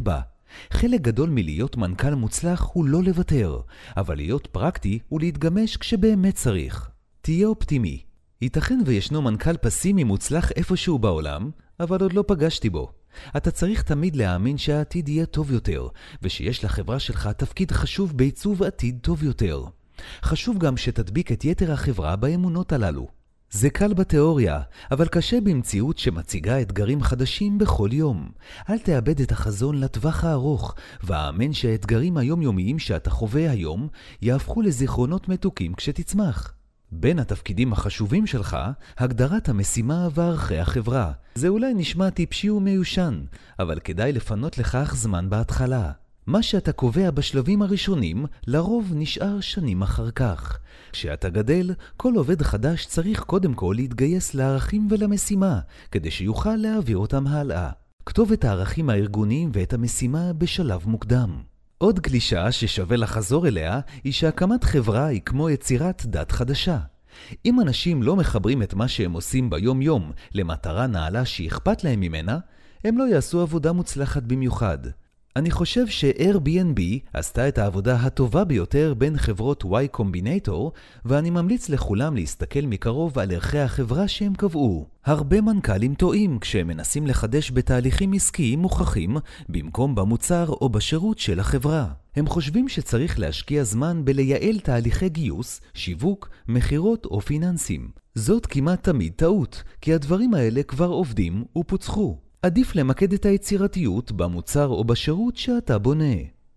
חלק גדול מלהיות מנכ"ל מוצלח הוא לא לוותר, אבל להיות פרקטי ולהתגמש כשבאמת צריך. תהיה אופטימי. ייתכן וישנו מנכ"ל פסימי מוצלח איפשהו בעולם, אבל עוד לא פגשתי בו. אתה צריך תמיד להאמין שהעתיד יהיה טוב יותר, ושיש לחברה שלך תפקיד חשוב בעיצוב עתיד טוב יותר. חשוב גם שתדביק את יתר החברה באמונות הללו. זה קל בתיאוריה, אבל קשה במציאות שמציגה אתגרים חדשים בכל יום. אל תאבד את החזון לטווח הארוך, והאמן שהאתגרים היומיומיים שאתה חווה היום יהפכו לזיכרונות מתוקים כשתצמח. בין התפקידים החשובים שלך, הגדרת המשימה וערכי החברה. זה אולי נשמע טיפשי ומיושן, אבל כדאי לפנות לכך זמן בהתחלה. מה שאתה קובע בשלבים הראשונים, לרוב נשאר שנים אחר כך. כשאתה גדל, כל עובד חדש צריך קודם כל להתגייס לערכים ולמשימה, כדי שיוכל להעביר אותם הלאה. כתוב את הערכים הארגוניים ואת המשימה בשלב מוקדם. עוד קלישאה ששווה לחזור אליה, היא שהקמת חברה היא כמו יצירת דת חדשה. אם אנשים לא מחברים את מה שהם עושים ביום יום למטרה נעלה שאכפת להם ממנה, הם לא יעשו עבודה מוצלחת במיוחד. אני חושב ש-Airbnb עשתה את העבודה הטובה ביותר בין חברות Y Combinator, ואני ממליץ לכולם להסתכל מקרוב על ערכי החברה שהם קבעו. הרבה מנכ"לים טועים כשהם מנסים לחדש בתהליכים עסקיים מוכחים, במקום במוצר או בשירות של החברה. הם חושבים שצריך להשקיע זמן בלייעל תהליכי גיוס, שיווק, מחירות או פיננסים. זאת כמעט תמיד טעות, כי הדברים האלה כבר עובדים ופוצחו. עדיף למקד את היצירתיות במוצר או בשירות שאתה בונה.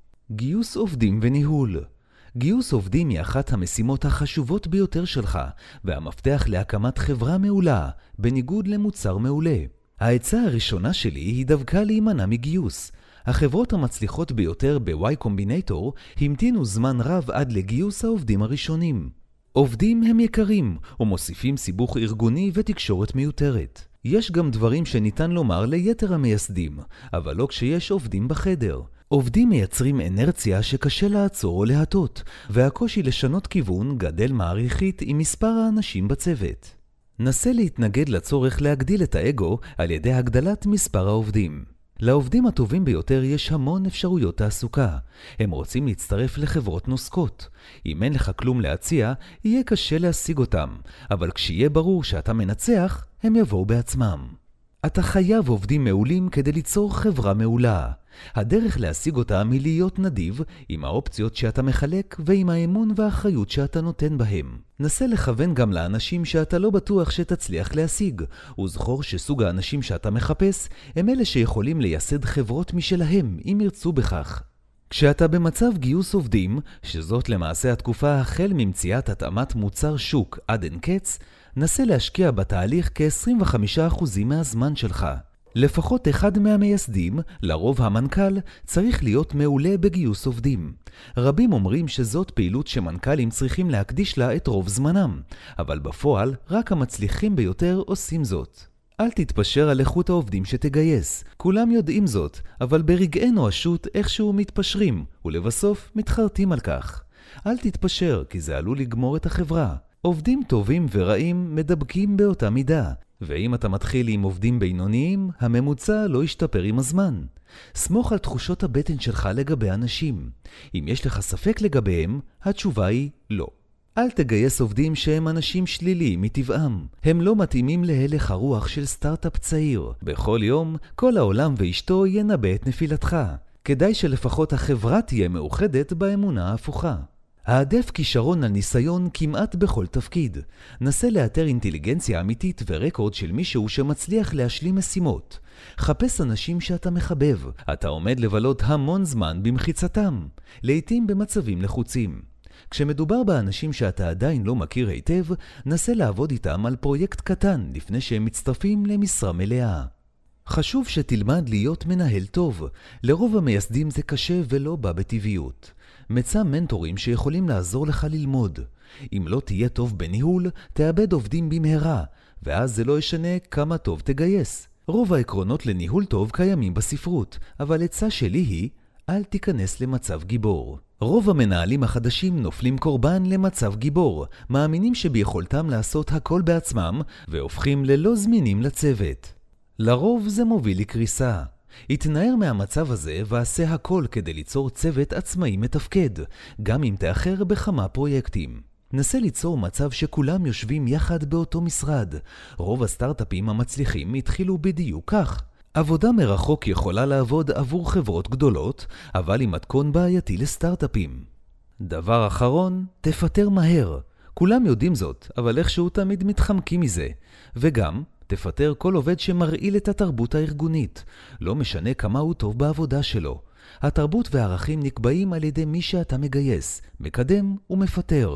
גיוס עובדים וניהול. גיוס עובדים היא אחת המשימות החשובות ביותר שלך, והמפתח להקמת חברה מעולה, בניגוד למוצר מעולה. העצה הראשונה שלי היא דווקא להימנע מגיוס. החברות המצליחות ביותר ב-Y Combinator המתינו זמן רב עד לגיוס העובדים הראשונים. עובדים הם יקרים ומוסיפים סיבוך ארגוני ותקשורת מיותרת. יש גם דברים שניתן לומר ליתר המייסדים, אבל לא כשיש עובדים בחדר. עובדים מייצרים אנרציה שקשה לעצור או להטות, והקושי לשנות כיוון גדל מעריכית עם מספר האנשים בצוות. נסה להתנגד לצורך להגדיל את האגו על ידי הגדלת מספר העובדים. לעובדים הטובים ביותר יש המון אפשרויות תעסוקה. הם רוצים להצטרף לחברות נוסקות. אם אין לך כלום להציע, יהיה קשה להשיג אותם, אבל כשיהיה ברור שאתה מנצח, הם יבואו בעצמם. אתה חייב עובדים מעולים כדי ליצור חברה מעולה. הדרך להשיג אותם היא להיות נדיב עם האופציות שאתה מחלק ועם האמון והאחריות שאתה נותן בהם. נסה לכוון גם לאנשים שאתה לא בטוח שתצליח להשיג, וזכור שסוג האנשים שאתה מחפש הם אלה שיכולים לייסד חברות משלהם אם ירצו בכך. כשאתה במצב גיוס עובדים, שזאת למעשה התקופה החל ממציאת התאמת מוצר שוק עד אין קץ, נסה להשקיע בתהליך כ-עשרים וחמישה אחוז מהזמן שלך. לפחות אחד מהמייסדים, לרוב המנכ"ל, צריך להיות מעולה בגיוס עובדים. רבים אומרים שזאת פעילות שמנכ"לים צריכים להקדיש לה את רוב זמנם, אבל בפועל רק המצליחים ביותר עושים זאת. אל תתפשר על איכות העובדים שתגייס. כולם יודעים זאת, אבל ברגעי נואשות איכשהו מתפשרים, ולבסוף מתחרטים על כך. אל תתפשר, כי זה עלול לגמור את החברה. עובדים טובים ורעים מדבקים באותה מידה, ואם אתה מתחיל עם עובדים בינוניים, הממוצע לא ישתפר עם הזמן. סמוך על תחושות הבטן שלך לגבי אנשים. אם יש לך ספק לגביהם, התשובה היא לא. אל תגייס עובדים שהם אנשים שליליים מטבעם. הם לא מתאימים להלך הרוח של סטארט-אפ צעיר. בכל יום, כל העולם ואשתו ינבא את נפילתך. כדאי שלפחות החברה תהיה מאוחדת באמונה ההפוכה. העדף כישרון על ניסיון כמעט בכל תפקיד. נסה לאתר אינטליגנציה אמיתית ורקורד של מישהו שמצליח להשלים משימות. חפש אנשים שאתה מחבב. אתה עומד לבלות המון זמן במחיצתם, לעתים במצבים לחוצים. כשמדובר באנשים שאתה עדיין לא מכיר היטב, נסה לעבוד איתם על פרויקט קטן לפני שהם מצטרפים למשרה מלאה. חשוב שתלמד להיות מנהל טוב. לרוב המייסדים זה קשה ולא בא בטבעיות. מצא מנטורים שיכולים לעזור לך ללמוד. אם לא תהיה טוב בניהול, תאבד עובדים במהרה, ואז זה לא ישנה כמה טוב תגייס. רוב העקרונות לניהול טוב קיימים בספרות, אבל עצה שלי היא, אל תיכנס למצב גיבור. רוב המנהלים החדשים נופלים קורבן למצב גיבור, מאמינים שביכולתם לעשות הכל בעצמם, והופכים ללא זמינים לצוות. לרוב זה מוביל לקריסה. התנער מהמצב הזה ועשה הכל כדי ליצור צוות עצמאי מתפקד, גם אם תאחר בכמה פרויקטים. נסה ליצור מצב שכולם יושבים יחד באותו משרד. רוב הסטארט-אפים המצליחים התחילו בדיוק כך. עבודה מרחוק יכולה לעבוד עבור חברות גדולות, אבל היא מתכון בעייתי לסטארט-אפים. דבר אחרון, תפטר מהר. כולם יודעים זאת, אבל איכשהו תמיד מתחמקים מזה. וגם, תפטר כל עובד שמרעיל את התרבות הארגונית. לא משנה כמה הוא טוב בעבודה שלו. התרבות והערכים נקבעים על ידי מי שאתה מגייס, מקדם ומפטר.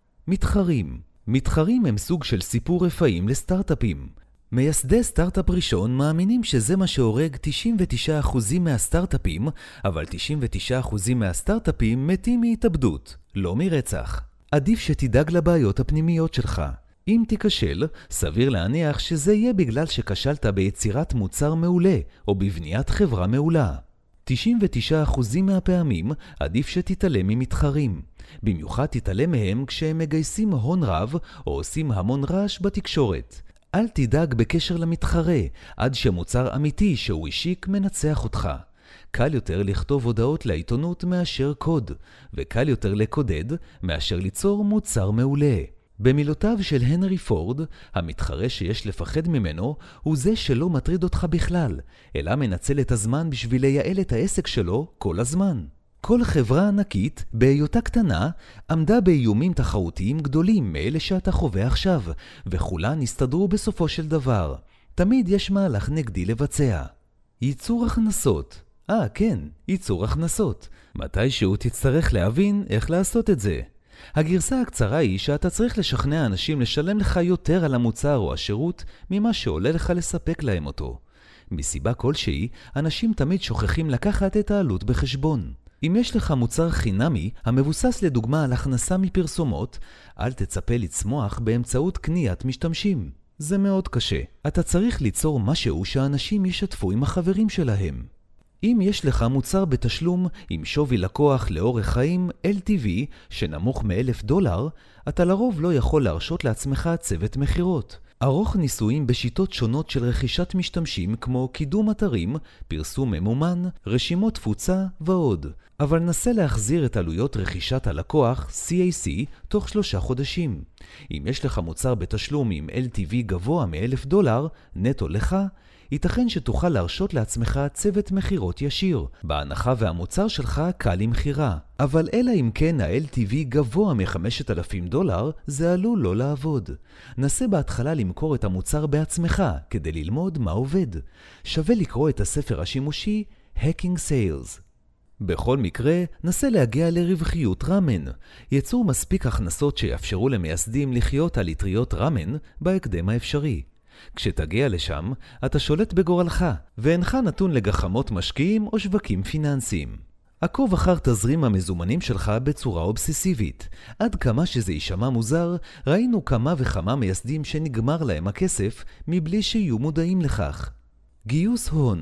מתחרים. מתחרים הם סוג של סיפור רפאים לסטארט-אפים. מייסדי סטארט-אפ ראשון מאמינים שזה מה שהורג תשעים ותשעה אחוז מהסטארט-אפים, אבל תשעים ותשעה אחוז מהסטארט-אפים מתים מהתאבדות, לא מרצח. עדיף שתדאג לבעיות הפנימיות שלך. אם תיכשל, סביר להניח שזה יהיה בגלל שכשלת ביצירת מוצר מעולה, או בבניית חברה מעולה. תשעים ותשעה אחוז מהפעמים עדיף שתתעלם ממתחרים. במיוחד תתעלם מהם כשהם מגייסים הון רב, או עושים המון רעש בתקשורת. אל תדאג בקשר למתחרה, עד שמוצר אמיתי שהוא השיק מנצח אותך. קל יותר לכתוב הודעות לעיתונות מאשר קוד, וקל יותר לקודד מאשר ליצור מוצר מעולה. במילותיו של הנרי פורד, המתחרה שיש לפחד ממנו הוא זה שלא מטריד אותך בכלל, אלא מנצל את הזמן בשביל לייעל את העסק שלו כל הזמן. כל חברה ענקית, בהיותה קטנה, עמדה באיומים תחרותיים גדולים מאלה שאתה חווה עכשיו, וכולן הסתדרו בסופו של דבר. תמיד יש מהלך נגדי לבצע. ייצור הכנסות. אה, כן, ייצור הכנסות. מתישהו תצטרך להבין איך לעשות את זה. הגרסה הקצרה היא שאתה צריך לשכנע אנשים לשלם לך יותר על המוצר או השירות ממה שעולה לך לספק להם אותו. מסיבה כלשהי, אנשים תמיד שוכחים לקחת את העלות בחשבון. אם יש לך מוצר חינמי המבוסס לדוגמה על הכנסה מפרסומות, אל תצפה לצמוח באמצעות קניית משתמשים. זה מאוד קשה. אתה צריך ליצור משהו שאנשים ישתפו עם החברים שלהם. אם יש לך מוצר בתשלום עם שווי לקוח לאורך חיים אל טי וי שנמוך מאלף דולר, אתה לרוב לא יכול להרשות לעצמך צוות מחירות. ערוך ניסויים בשיטות שונות של רכישת משתמשים כמו קידום אתרים, פרסום ממומן, רשימות תפוצה ועוד. אבל נסה להחזיר את עלויות רכישת הלקוח סי איי סי תוך שלושה חודשים. אם יש לך מוצר בתשלום עם אל טי וי גבוה מאלף דולר, נטו לך, ייתכן שתוכל להרשות לעצמך צוות מחירות ישיר, בהנחה והמוצר שלך קל למחירה. אבל אלא אם כן ה-אל טי וי גבוה מ-חמשת אלפים דולר, זה עלול לא לעבוד. נסה בהתחלה למכור את המוצר בעצמך, כדי ללמוד מה עובד. שווה לקרוא את הספר השימושי Hacking Sales. בכל מקרה, נסה להגיע לרווחיות רמן. יצור מספיק הכנסות שיאפשרו למייסדים לחיות על יתריות רמן בהקדם האפשרי. כשתגיע לשם, אתה שולט בגורלך, ואינך נתון לגחמות משקיעים או שווקים פיננסיים. עקוב אחר תזרים המזומנים שלך בצורה אובססיבית. עד כמה שזה יישמע מוזר, ראינו כמה וכמה מייסדים שנגמר להם הכסף מבלי שיהיו מודעים לכך. גיוס הון.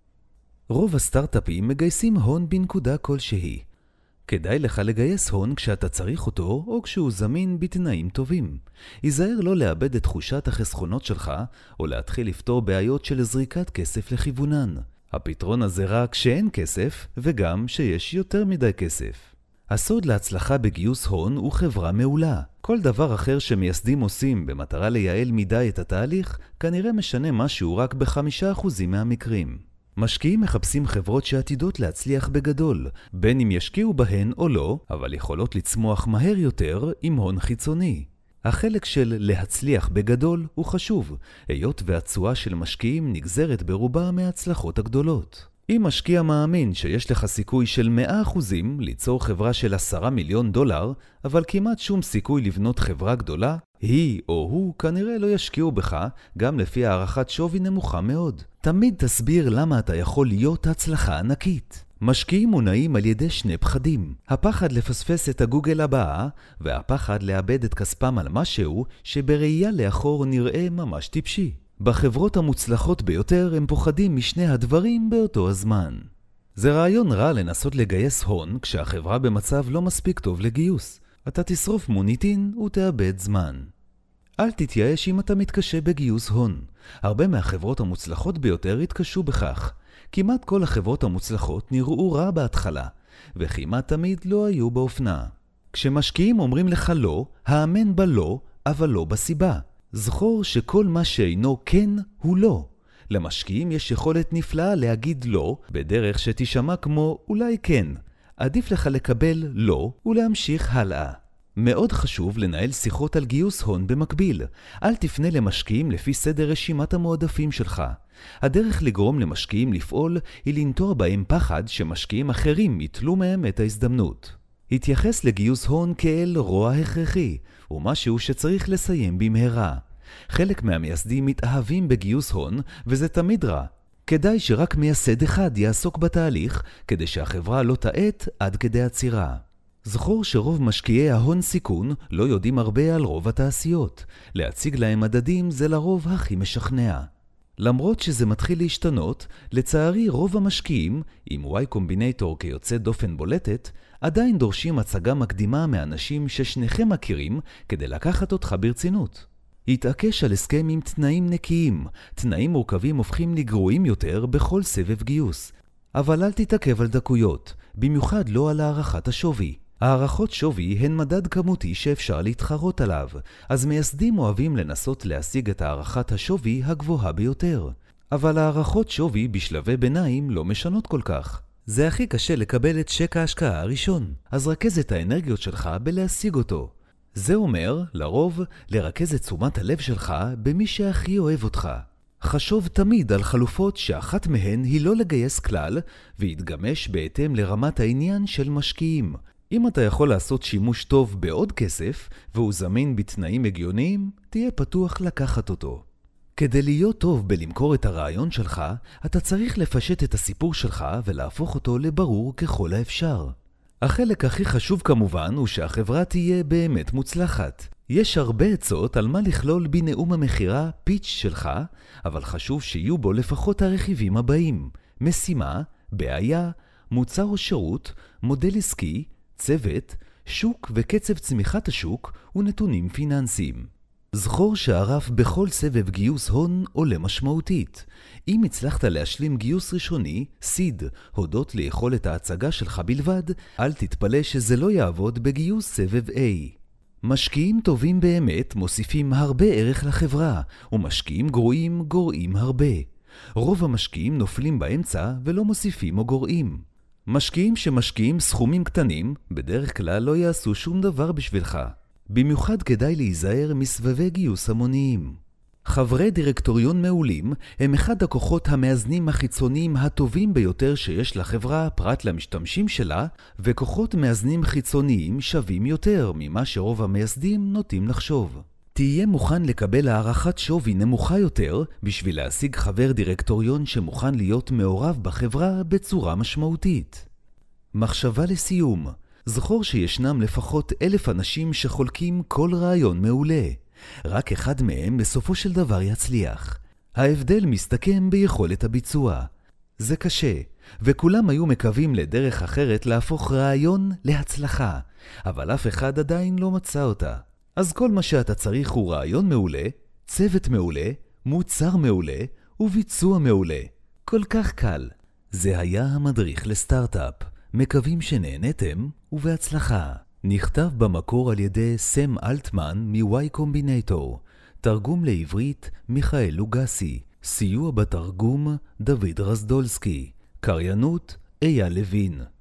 רוב הסטארט-אפים מגייסים הון בנקודה כלשהי. כדאי לך לגייס הון כשאתה צריך אותו או כשהוא זמין בתנאים טובים. היזהר לא לאבד את תחושת החסכונות שלך או להתחיל לפתור בעיות של זריקת כסף לכיוונן. הפתרון הזה רק כשאין כסף וגם שיש יותר מדי כסף. הסוד להצלחה בגיוס הון הוא חברה מעולה. כל דבר אחר שמייסדים עושים במטרה לייעל מדי את התהליך כנראה משנה משהו רק בחמישה אחוזים מהמקרים. משקיעים מחפשים חברות שעתידות להצליח בגדול, בין אם ישקיעו בהן או לא, אבל יכולות לצמוח מהר יותר עם הון חיצוני. החלק של להצליח בגדול הוא חשוב, היות והתשואה של משקיעים נגזרת ברובה מההצלחות הגדולות. אם משקיע מאמין שיש לך סיכוי של מאה אחוזים ליצור חברה של עשרה מיליון דולר, אבל כמעט שום סיכוי לבנות חברה גדולה, היא או הוא כנראה לא ישקיעו בך, גם לפי הערכת שווי נמוכה מאוד. תמיד תסביר למה אתה יכול להיות הצלחה ענקית. משקיעים מונעים על ידי שני פחדים. הפחד לפספס את הגוגל הבאה, והפחד לאבד את כספם על משהו שבראייה לאחור נראה ממש טיפשי. בחברות המוצלחות ביותר הם פוחדים משני הדברים באותו הזמן. זה רעיון רע לנסות לגייס הון כשהחברה במצב לא מספיק טוב לגיוס. אתה תשרוף מוניטין ותאבד זמן. אל תתייאש אם אתה מתקשה בגיוס הון. הרבה מהחברות המוצלחות ביותר התקשו בכך. כמעט כל החברות המוצלחות נראו רע בהתחלה, וכמעט תמיד לא היו באופנה. כשמשקיעים אומרים לך לא, האמן בלא, אבל לא בסיבה. זכור שכל מה שאינו כן הוא לא. למשקיעים יש יכולת נפלאה להגיד לא, בדרך שתשמע כמו אולי כן. עדיף לך לקבל לא ולהמשיך הלאה. מאוד חשוב לנהל שיחות על גיוס הון במקביל. אל תפנה למשקיעים לפי סדר רשימת המועדפים שלך. הדרך לגרום למשקיעים לפעול היא לנטוע בהם פחד שמשקיעים אחרים יתלו מהם את ההזדמנות. התייחס לגיוס הון כאל רוע הכרחי, ומשהו שצריך לסיים במהרה. חלק מהמייסדים מתאהבים בגיוס הון, וזה תמיד רע. כדאי שרק מייסד אחד יעסוק בתהליך, כדי שהחברה לא תעט עד כדי עצירה. זכור שרוב משקיעי ההון סיכון לא יודעים הרבה על רוב התעשיות. להציג להם מדדים זה לרוב הכי משכנע. למרות שזה מתחיל להשתנות, לצערי רוב המשקיעים, עם Y Combinator כיוצא דופן בולטת, עדיין דורשים הצגה מקדימה מאנשים ששניכם מכירים כדי לקחת אותך ברצינות. התעקש על הסכם עם תנאים נקיים. תנאים מורכבים הופכים לגרועים יותר בכל סבב גיוס. אבל אל תתעכב על דקויות, במיוחד לא על הערכת השווי. הערכות שווי הן מדד כמותי שאפשר להתחרות עליו, אז מייסדים אוהבים לנסות להשיג את הערכת השווי הגבוהה ביותר. אבל הערכות שווי בשלבי ביניים לא משנות כל כך. זה הכי קשה לקבל את צ'ק ההשקעה הראשון, אז רכז את האנרגיות שלך בלהשיג אותו. זה אומר, לרוב, לרכז את תשומת הלב שלך במי שהכי אוהב אותך. חשוב תמיד על חלופות שאחת מהן היא לא לגייס כלל, והתגמש בהתאם לרמת העניין של משקיעים. אם אתה יכול לעשות שימוש טוב בעוד כסף, והוא זמין בתנאים הגיוניים, תהיה פתוח לקחת אותו. כדי להיות טוב בלמכור את הרעיון שלך, אתה צריך לפשט את הסיפור שלך ולהפוך אותו לברור ככל האפשר. החלק הכי חשוב כמובן הוא שהחברה תהיה באמת מוצלחת. יש הרבה עצות על מה לכלול בנאום המחירה פיץ' שלך, אבל חשוב שיהיו בו לפחות הרכיבים הבאים: משימה, בעיה, מוצר או שירות, מודל עסקי, צוות, שוק וקצב צמיחת השוק ונתונים פיננסיים. זכור שהרף בכל סבב גיוס הון עולה משמעותית. אם הצלחת להשלים גיוס ראשוני, סיד, הודות ליכולת ההצגה שלך בלבד, אל תתפלא שזה לא יעבוד בגיוס סבב A. משקיעים טובים באמת מוסיפים הרבה ערך לחברה, ומשקיעים גרועים גורעים הרבה. רוב המשקיעים נופלים באמצע ולא מוסיפים או גורעים. משקיעים שמשקיעים סכומים קטנים, בדרך כלל לא יעשו שום דבר בשבילך. במיוחד כדאי להיזהר מסבבי גיוס המוניים. חברי דירקטוריון מעולים הם אחד הכוחות המאזנים החיצוניים הטובים ביותר שיש לחברה פרט למשתמשים שלה, וכוחות מאזנים חיצוניים שווים יותר ממה שרוב המייסדים נוטים לחשוב. תהיה מוכן לקבל הערכת שווי נמוכה יותר בשביל להשיג חבר דירקטוריון שמוכן להיות מעורב בחברה בצורה משמעותית. מחשבה לסיום. זכור שישנם לפחות אלף אנשים שחולקים כל רעיון מעולה. רק אחד מהם בסופו של דבר יצליח. ההבדל מסתכם ביכולת הביצוע. זה קשה, וכולם היו מקווים לדרך אחרת להפוך רעיון להצלחה, אבל אף אחד עדיין לא מצא אותה. אז כל מה שאתה צריך הוא רעיון מעולה, צוות מעולה, מוצר מעולה וביצוע מעולה. כל כך קל. זה היה המדריך לסטארט-אפ. מקווים שנהנתם ובהצלחה. נכתב במקור על ידי סם אלטמן מ-Y Combinator. תרגום לעברית מיכאל לוגסי. סיוע בתרגום דוד רזדולסקי. קריינות אייל לוין.